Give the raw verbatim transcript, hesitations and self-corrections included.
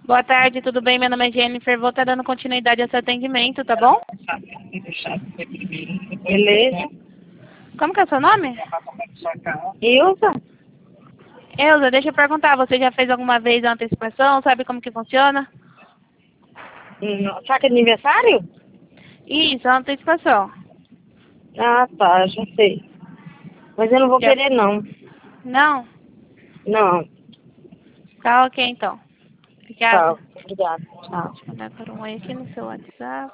Boa tarde, tudo bem? Meu nome é Jennifer, vou estar dando continuidade ao seu atendimento, tá bom? Beleza. Como que é o seu nome? Ilza? Elza, deixa eu perguntar, você já fez alguma vez a antecipação? Sabe como que funciona? Hum, Saca de aniversário? Isso, a antecipação. Ah, tá, já sei. Mas eu não vou Já... querer, não. Não? Não. Tá ok, então. Obrigada. Tchau. Obrigada. Tchau. Deixa eu mandar para um oi aqui no seu WhatsApp.